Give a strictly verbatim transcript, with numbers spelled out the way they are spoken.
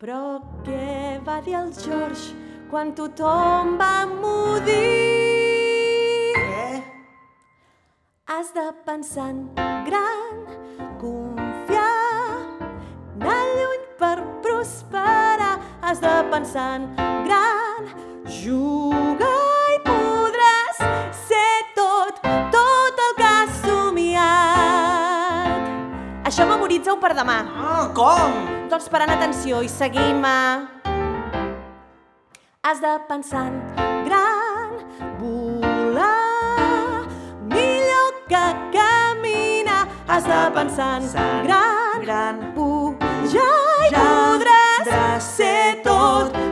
Però què va dir el George quan tothom va mudir? Què? Has de pensar en gran, confiar, anar lluny per prosperar. Has de pensar en gran, jugar i podràs ser tot, tot el que has somiat. Això memoritza-ho per demà. Ah, com? Doncs parant atenció i seguim-me. Has de pensar en gran, volar, millor que caminar. Has de pensar en gran, gran, pujar i podràs ser tot,